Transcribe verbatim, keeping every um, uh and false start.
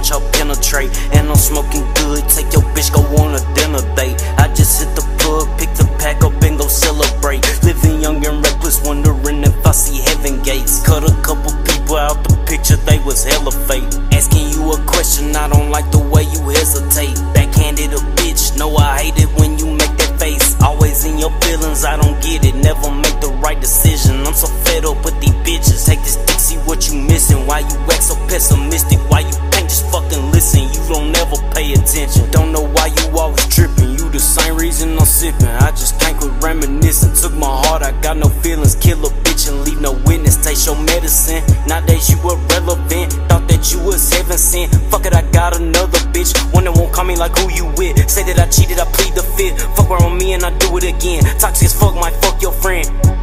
watch her penetrate. And I'm smoking good, take your bitch, go on a dinner date. I just hit the plug, pick the pack up and go celebrate. Living young and reckless, wondering if I see heaven gates. Cut a couple people out the picture, they was hella fake. Asking you a question, I don't like the way you hesitate. Backhanded a bitch, no I hate it when you make that face. Always in your feelings, I don't get it, never make the right decision. I'm so fed up with these bitches, take this dick, see what you missing. Why you act so pessimistic, why you can't just fucking listen? You don't ever pay attention, don't know why you always tripping. You the same reason I'm sipping, I just can't quit reminiscing. Took my heart, I got no feelings, kill a bitch and leave no witness. Taste your medicine, nowadays you irrelevant. Thought that you was heaven sent, fuck it I got another bitch. One that won't call me like who you with. Say that I cheated, I plead the fifth. Fuck around with me and I do it again. Toxic as fuck, might fuck your friend.